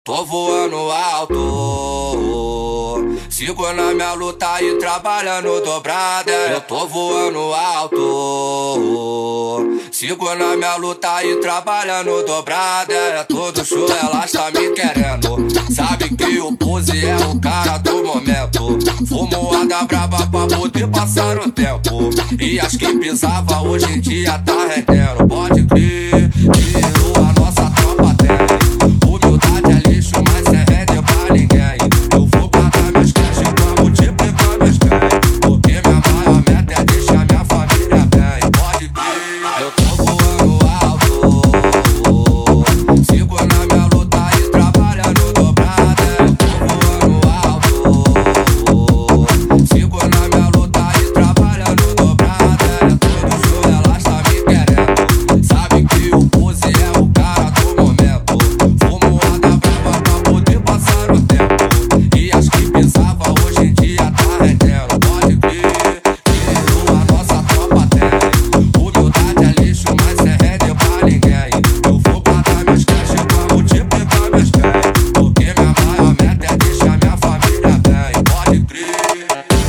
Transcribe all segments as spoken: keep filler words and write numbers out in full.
Tô voando alto, sigo na minha luta e trabalhando dobrada. Eu tô voando alto, sigo na minha luta e trabalhando dobrada. É todo show, elas tá me querendo. Sabe que o Pose é o cara do momento. Fumo a da braba pra poder passar o tempo. E as que pisava hoje em dia tá rendendo. Pode crer, que a nossa tropa tem. Humildade é lixo, mas cê rende pra ninguém. Eu vou guardar meus cash pra multiplicar meus bens. Porque minha maior meta é deixar minha família bem. Pode crer, eu tô voando alto, sigo na minha luta e trabalhando dobrada. Eu tô voando alto, sigo na minha luta e trabalhando dobrada. É todo show, elas tá me querendo. Sabe que o Pose é o cara do momento. Fumo a da brava pra poder passar o tempo. E as que pisava hoje em dia tá rendendo. Pode crer, que a nossa tropa tem. Humildade é lixo, mas cê rende pra ninguém. Eu vou guardar meus cash pra multiplicar meus bens. Porque minha maior meta é deixar minha família bem. Pode crer.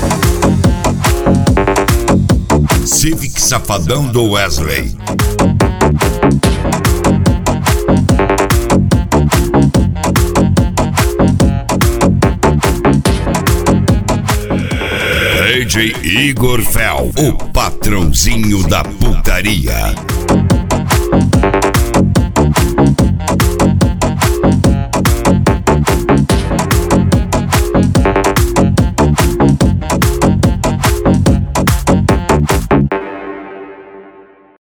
Civic Safadão do Wesley. D J Igor Fel, o patrãozinho da putaria.